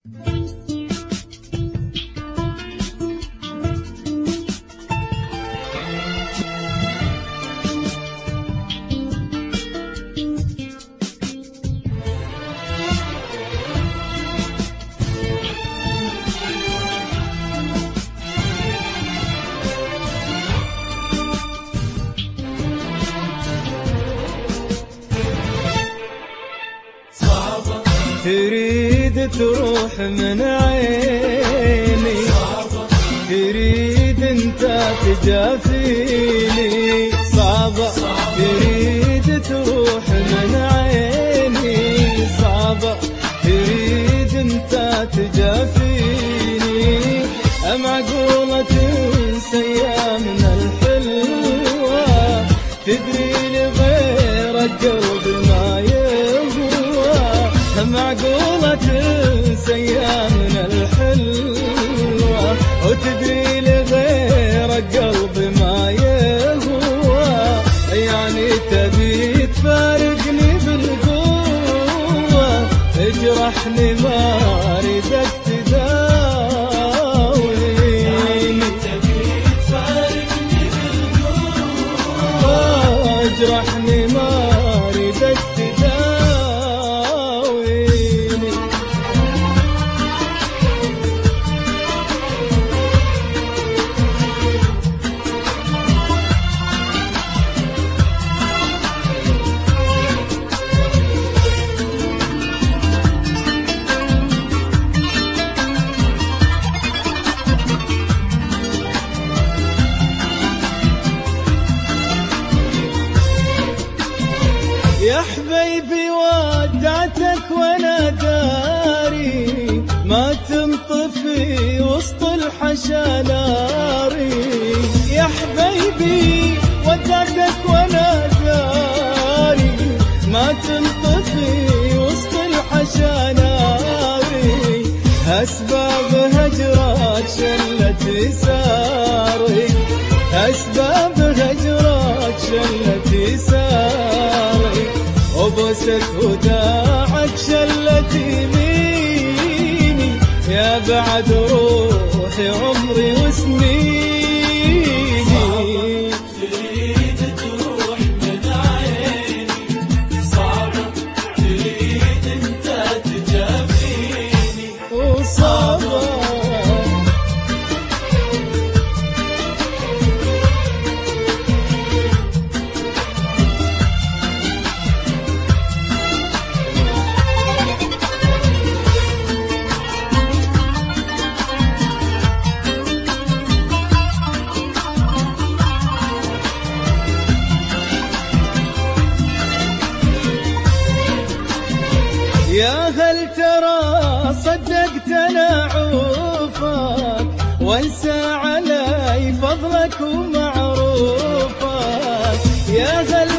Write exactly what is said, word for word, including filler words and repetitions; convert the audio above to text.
تريد تروح من عيني، تريد انت تجافيني، صعبة تريد تروح من عيني، صعبة تريد انت تجافيني، معقولة تنسى ايامنا الحلوة، تدري لغيرك قلبي ما يهوى، معقولة تنسى ايامنا الحلوة، وتدري لغيرك قلبي ما يهوى، يعني تبي تفارقني بالقوة، اجرحني ما اريدك تداوي، يعني تبي تفارقني بالقوة، اجرحني ما اريدك تداوي. يا حبيبي ودعتك وانا داري، ما تنطفي وسط الحشا ناري، يا حبيبي ودعتك وانا داري، ما تنطفي وسط الحشا ناري، أسباب هجرك شلت يساري، أسباب هجرك شلت يساري، وبوسك وداعك شلت يميني، يا بعد روحي عمري وسنيني، تريد تروح من عيني، صعبة تريد انت تجافيني، وصعبة يا هل ترى صدقت انا عوفك، وانسى علي فضلك ومعروفك، يا هل